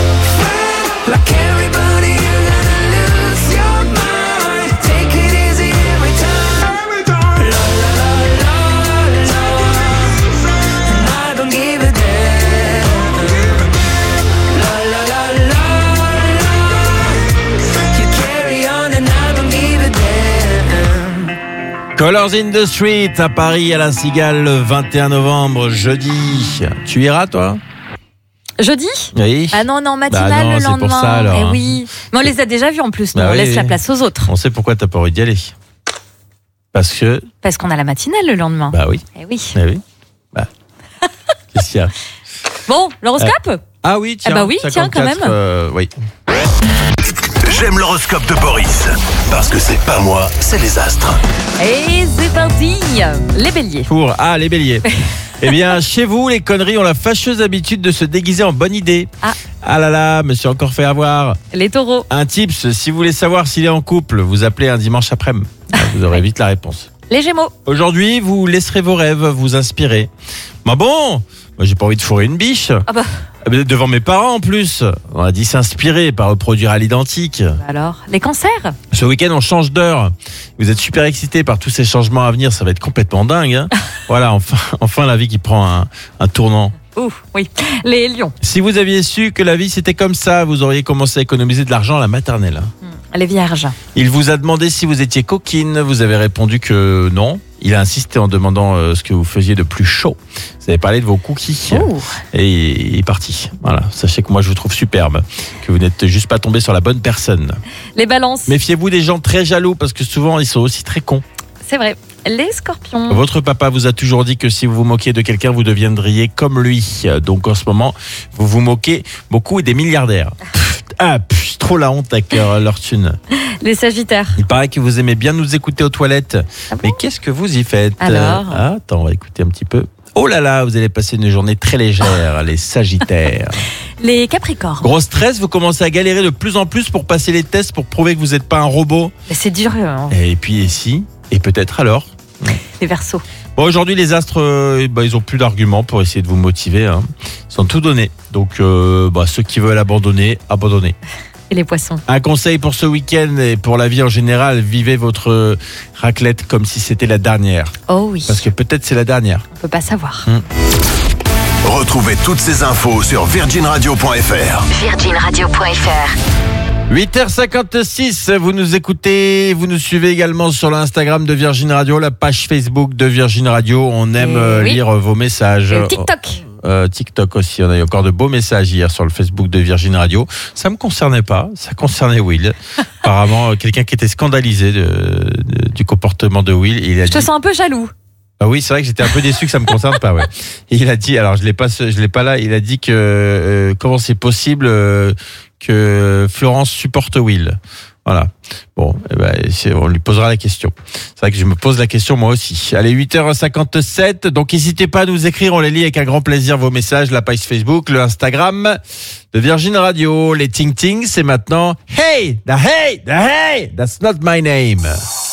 Like everybody, you're gonna lose your mind. Take it easy every time. La la la la la. And I don't give a damn. La la la la la. You carry on and I don't give a damn. Colors in the Street à Paris à la Cigale le vingt et un novembre, jeudi. Tu iras toi ? Jeudi ? Oui. Ah non, non, matinale bah non, le c'est lendemain. pour ça, alors, eh hein. oui. Mais on les a déjà vus en plus, nous. Bah on oui, laisse oui. la place aux autres. On sait pourquoi t'as pas envie d'y aller. Parce que. Parce qu'on a la matinale le lendemain. Bah oui. Eh oui. Eh oui. Bah. Qu'est-ce qu'il y a ? Bon, l'horoscope ? euh, Ah oui, tiens. Eh bah oui, tiens, quand même. Euh, oui. J'aime l'horoscope de Boris. Parce que c'est pas moi, c'est les astres. Et c'est parti. Les béliers. Pour. Ah, les béliers. Eh bien, chez vous, les conneries ont la fâcheuse habitude de se déguiser en bonne idée. Ah. Ah là là, me suis encore fait avoir. Les taureaux. Un tips, si vous voulez savoir s'il est en couple, vous appelez un dimanche après-midi. Vous aurez vite la réponse. Les gémeaux. Aujourd'hui, vous laisserez vos rêves vous inspirer. Bah bon, moi j'ai pas envie de fourrer une biche. Ah bah. Devant mes parents en plus. On a dit s'inspirer, pas reproduire à l'identique. Alors, les cancers. Ce week-end, on change d'heure. Vous êtes super excités par tous ces changements à venir. Ça va être complètement dingue. Hein. Voilà, enfin, enfin la vie qui prend un, un tournant. Ouh, oui. Les lions. Si vous aviez su que la vie c'était comme ça, vous auriez commencé à économiser de l'argent à la maternelle. Les vierges. Il vous a demandé si vous étiez coquine. Vous avez répondu que non. Il a insisté en demandant euh, ce que vous faisiez de plus chaud. Vous avez parlé de vos cookies. Ouh. Et il est parti. Voilà. Sachez que moi je vous trouve superbe. Que vous n'êtes juste pas tombé sur la bonne personne. Les balances. Méfiez-vous des gens très jaloux parce que souvent ils sont aussi très cons. C'est vrai. Les scorpions. Votre papa vous a toujours dit que si vous vous moquiez de quelqu'un, vous deviendriez comme lui. Donc en ce moment, vous vous moquez beaucoup des milliardaires. Ah, pff, trop la honte avec leur, leur thune. Les sagittaires. Il paraît que vous aimez bien nous écouter aux toilettes. Ah bon ? Mais qu'est-ce que vous y faites ? Alors ? Ah, attends, on va écouter un petit peu. Oh là là, vous allez passer une journée très légère, les sagittaires. Les capricornes. Gros stress, vous commencez à galérer de plus en plus pour passer les tests, pour prouver que vous n'êtes pas un robot. Mais c'est dur. Hein. Et puis, et si ? Et peut-être alors ? Les verseaux. Bon, aujourd'hui, les astres, euh, bah, ils ont plus d'arguments pour essayer de vous motiver. Hein. Ils ont tout donné. Donc, euh, bah, ceux qui veulent abandonner, abandonnez. Et les poissons. Un conseil pour ce week-end et pour la vie en général, vivez votre raclette comme si c'était la dernière. Oh oui. Parce que peut-être c'est la dernière. On peut pas savoir. Hum. Retrouvez toutes ces infos sur virgin radio point f r. virgin radio point f r. huit heures cinquante-six, vous nous écoutez, vous nous suivez également sur l'Instagram de Virgin Radio, la page Facebook de Virgin Radio. On aime euh, oui. lire vos messages. Et TikTok. Euh, TikTok aussi, on a eu encore de beaux messages hier sur le Facebook de Virgin Radio. Ça me concernait pas, ça concernait Will. Apparemment, quelqu'un qui était scandalisé de, de, du comportement de Will. Il a Je dit... te sens un peu jaloux. Ah oui, c'est vrai que j'étais un peu déçu que ça me concerne pas. Ouais. Et il a dit, alors je l'ai pas, je l'ai pas là. Il a dit que euh, comment c'est possible euh, que Florence supporte Will. Voilà. Bon, eh ben, on lui posera la question. C'est vrai que je me pose la question moi aussi. Allez, huit heures cinquante-sept. Donc, n'hésitez pas à nous écrire. On les lit avec un grand plaisir, vos messages, la page Facebook, le Instagram de Virgin Radio. Les Ting Ting, c'est maintenant Hey, the hey, the hey, that's not my name.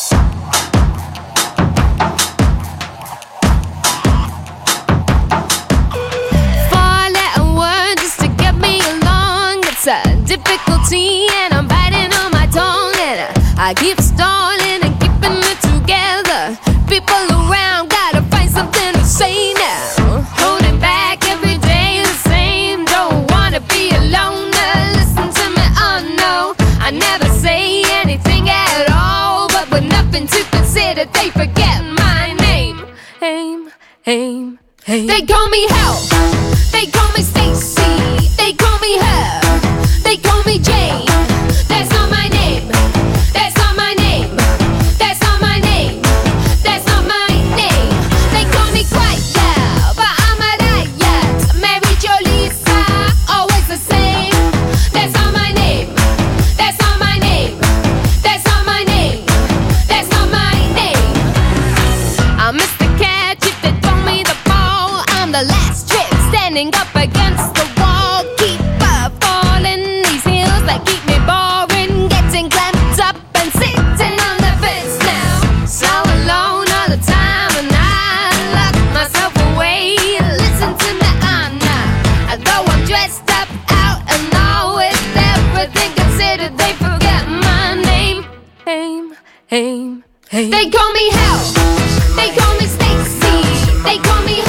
Four letter word just to get me along. It's a difficulty and I'm biting on my tongue and I keep stalling and keeping it together. People around gotta find something to say now. Holding back every day the same. Don't wanna be alone. Now listen to me, oh no. I never say anything at all, but with nothing to consider, they forget my name. Aim, aim, aim. They call me Help. They call me Stacy. They call me her. They call me Jane. That's not my name. That's not my name. That's not my name. That's not my name. They call me Quiet Girl, but I'm a riot. Mary Jo Lisa, always the same. That's not my name. That's not my name. That's not my name. That's not my name. I'm Mister Catch if they throw me the ball. I'm the last trick standing up against the wall. Keep up falling these hills that keep me boring. Getting clamped up and sitting on the fence now. So alone all the time and I lock myself away. Listen to me, I'm not. Though I'm dressed up out and all with everything considered, they forget my name. Aim, aim, aim. They call me Help. They call me Stacy. They call me